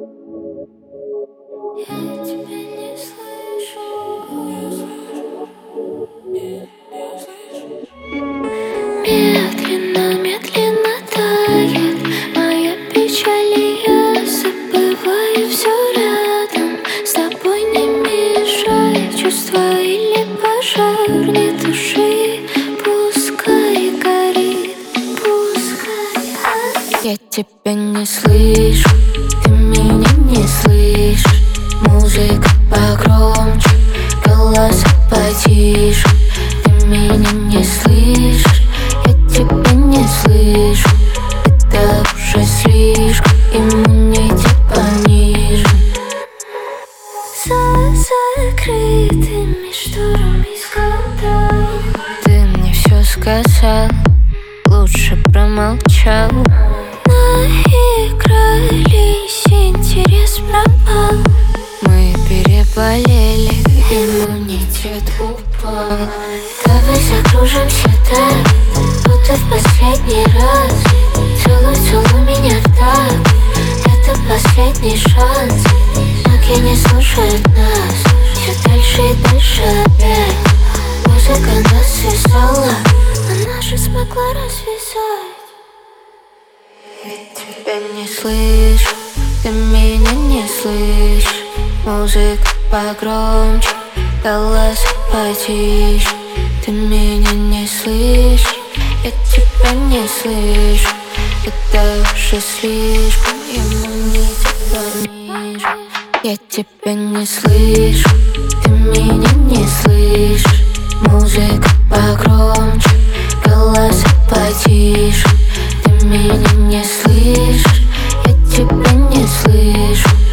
Я тебя не слышу. Медленно, медленно тает моя печаль, и я забываю все рядом. С тобой не мешай чувства или пожар, не туши, пускай горит, пускай горит. Я тебя не слышу, ты меня не слышишь. Музыка погромче, голоса потише. Ты меня не слышишь, я тебя не слышу. Это уже слишком, иммунитет понижен. За закрытыми шторами скандал. Ты мне все сказал, лучше промолчал. Наигрались, интерес пропал. Мы переболели, иммунитет упал. Давай закружимся так, будто в последний раз. Целуй, целуй меня так, это последний шанс. Ноги не слушают нас, все дальше и дальше опять. Музыка нас связала, она же смогла развязать. Я тебя не слышу, ты меня не слышишь. Музыка погромче, голоса потише. Ты меня не слышишь, я тебя не слышу. Это уже слишком, иммунитет понижен. Я тебя не слышу, ты меня не слышишь. Музыка погромче, голоса потише. Ты меня не слышишь, я тебя не слышу.